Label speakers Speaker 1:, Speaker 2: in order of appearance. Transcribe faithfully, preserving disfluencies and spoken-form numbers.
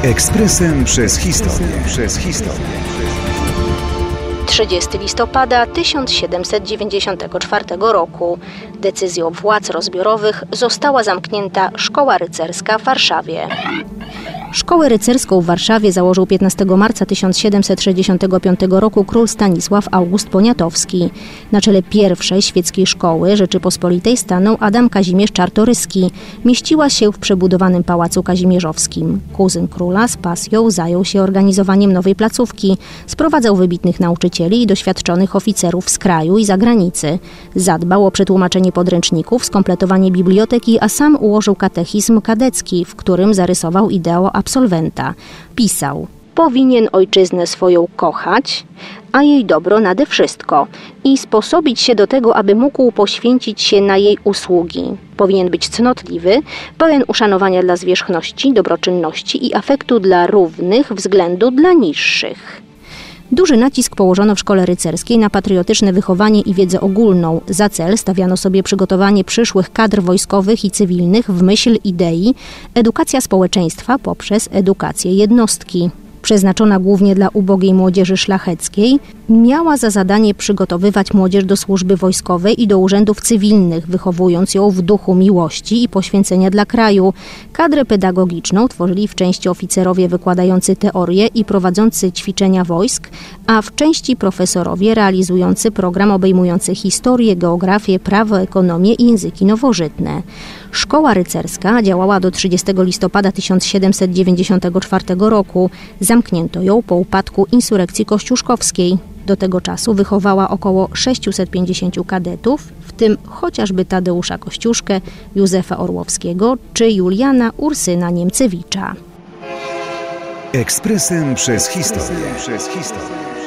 Speaker 1: Ekspresem przez historię. Przez historię.
Speaker 2: trzydziestego listopada tysiąc siedemset dziewięćdziesiątego czwartego roku decyzją władz rozbiorowych została zamknięta Szkoła Rycerska w Warszawie. Szkołę rycerską w Warszawie założył piętnastego marca tysiąc siedemset sześćdziesiątego piątego roku król Stanisław August Poniatowski. Na czele pierwszej świeckiej szkoły Rzeczypospolitej stanął Adam Kazimierz Czartoryski. Mieściła się w przebudowanym Pałacu Kazimierzowskim. Kuzyn króla z pasją zajął się organizowaniem nowej placówki. Sprowadzał wybitnych nauczycieli i doświadczonych oficerów z kraju i zagranicy. Zadbał o przetłumaczenie podręczników, skompletowanie biblioteki, a sam ułożył katechizm kadecki, w którym zarysował ideał absolwenta. Pisał: powinien ojczyznę swoją kochać, a jej dobro nade wszystko i sposobić się do tego, aby mógł poświęcić się na jej usługi. Powinien być cnotliwy, pełen uszanowania dla zwierzchności, dobroczynności i afektu dla równych względu dla niższych. Duży nacisk położono w szkole rycerskiej na patriotyczne wychowanie i wiedzę ogólną. Za cel stawiano sobie przygotowanie przyszłych kadr wojskowych i cywilnych w myśl idei edukacja społeczeństwa poprzez edukację jednostki. Przeznaczona głównie dla ubogiej młodzieży szlacheckiej, miała za zadanie przygotowywać młodzież do służby wojskowej i do urzędów cywilnych, wychowując ją w duchu miłości i poświęcenia dla kraju. Kadrę pedagogiczną tworzyli w części oficerowie wykładający teorię i prowadzący ćwiczenia wojsk, a w części profesorowie realizujący program obejmujący historię, geografię, prawo, ekonomię i języki nowożytne. Szkoła rycerska działała do trzydziestego listopada tysiąc siedemset dziewięćdziesiątego czwartego roku. Zamknięto ją po upadku insurekcji kościuszkowskiej. Do tego czasu wychowała około sześciuset pięćdziesięciu kadetów, w tym chociażby Tadeusza Kościuszkę, Józefa Orłowskiego czy Juliana Ursyna Niemcewicza.
Speaker 1: Ekspresem przez historię. Przez historię.